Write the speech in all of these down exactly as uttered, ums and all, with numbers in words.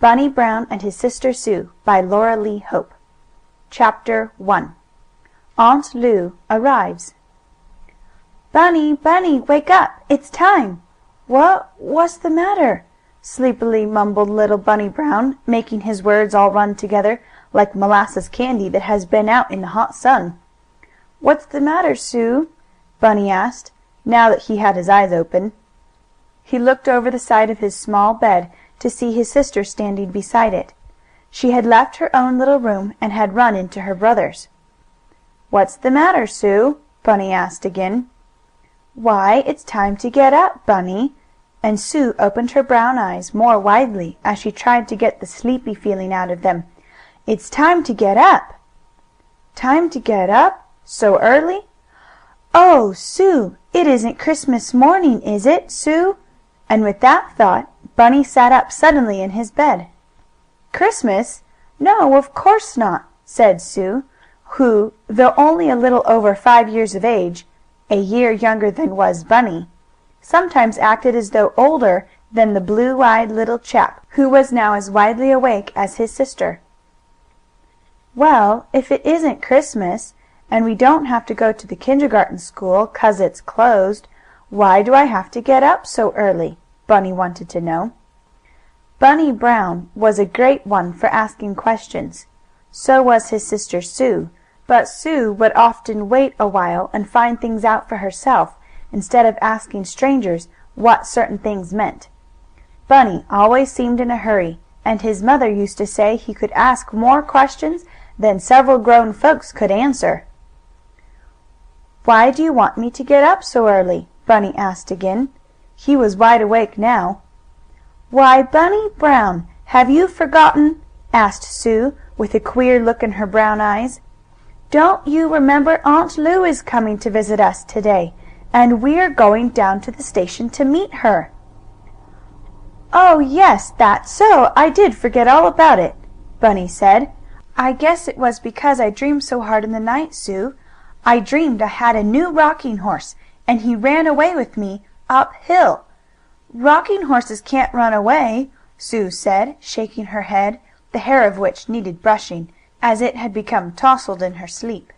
Bunny Brown and His Sister Sue, by Laura Lee Hope. Chapter one. Aunt Lu Arrives. "Bunny, Bunny, wake up! It's time!" "What what's the matter?" sleepily mumbled little Bunny Brown, making his words all run together like molasses candy that has been out in the hot sun. "What's the matter, Sue?" Bunny asked, now that he had his eyes open. He looked over the side of his small bed to see his sister standing beside it. She had left her own little room and had run into her brother's. "What's the matter, Sue?" Bunny asked again. "Why, it's time to get up, Bunny," and Sue opened her brown eyes more widely as she tried to get the sleepy feeling out of them. "It's time to get up." "Time to get up? So early?" "Oh, Sue, it isn't Christmas morning, is it, Sue?" And with that thought Bunny sat up suddenly in his bed. "Christmas? No, of course not," said Sue, who, though only a little over five years of age, a year younger than was Bunny, sometimes acted as though older than the blue-eyed little chap who was now as widely awake as his sister. "Well, if it isn't Christmas, and we don't have to go to the kindergarten school 'cause it's closed, why do I have to get up so early?" Bunny wanted to know. Bunny Brown was a great one for asking questions. So was his sister Sue, but Sue would often wait a while and find things out for herself, instead of asking strangers what certain things meant. Bunny always seemed in a hurry, and his mother used to say he could ask more questions than several grown folks could answer. "Why do you want me to get up so early?" Bunny asked again. He was wide awake now. "Why, Bunny Brown, have you forgotten?" asked Sue, with a queer look in her brown eyes. "Don't you remember Aunt Lu is coming to visit us today, and we're going down to the station to meet her?" "Oh, yes, that's so. I did forget all about it," Bunny said. "I guess it was because I dreamed so hard in the night, Sue. I dreamed I had a new rocking horse, and he ran away with me uphill." "Rocking horses can't run away," Sue said, shaking her head, the hair of which needed brushing, as it had become tousled in her sleep.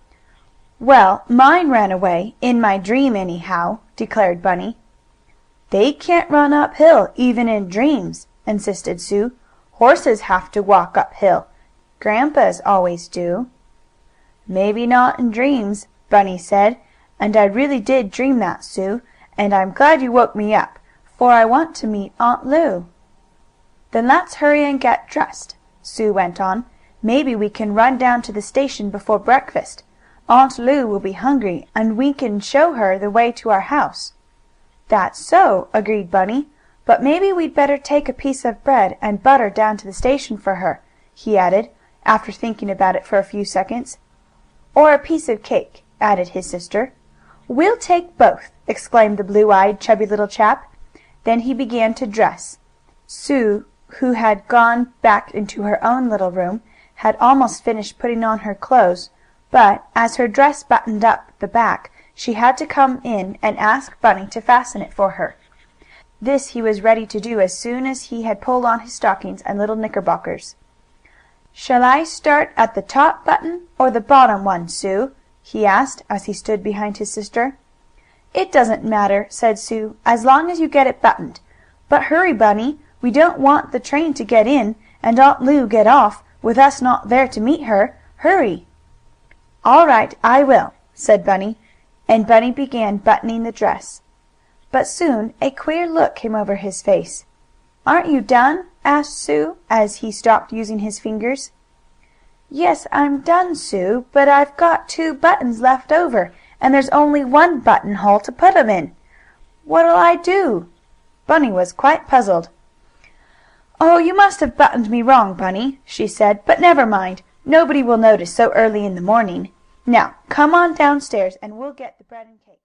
"Well, mine ran away, in my dream, anyhow," declared Bunny. "They can't run uphill, even in dreams," insisted Sue. "Horses have to walk uphill. Grandpas always do." "Maybe not in dreams," Bunny said, "and I really did dream that, Sue, and I'm glad you woke me up, for I want to meet Aunt Lu." "Then let's hurry and get dressed," Sue went on. "Maybe we can run down to the station before breakfast. Aunt Lu will be hungry, and we can show her the way to our house." "That's so," agreed Bunny. "But maybe we'd better take a piece of bread and butter down to the station for her," he added, after thinking about it for a few seconds. "Or a piece of cake," added his sister. "We'll take both!" exclaimed the blue-eyed, chubby little chap. Then he began to dress. Sue, who had gone back into her own little room, had almost finished putting on her clothes, but, as her dress buttoned up the back, she had to come in and ask Bunny to fasten it for her. This he was ready to do as soon as he had pulled on his stockings and little knickerbockers. "Shall I start at the top button, or the bottom one, Sue?" he asked, as he stood behind his sister. "It doesn't matter," said Sue, "as long as you get it buttoned. But hurry, Bunny. We don't want the train to get in, and Aunt Lu get off, with us not there to meet her. Hurry!" "All right, I will," said Bunny, and Bunny began buttoning the dress. But soon a queer look came over his face. "Aren't you done?" asked Sue, as he stopped using his fingers. "Yes, I'm done, Sue, but I've got two buttons left over, and there's only one buttonhole to put 'em in. What'll I do?" Bunny was quite puzzled. "Oh, you must have buttoned me wrong, Bunny," she said. "But never mind. Nobody will notice so early in the morning. Now come on downstairs and we'll get the bread and cake."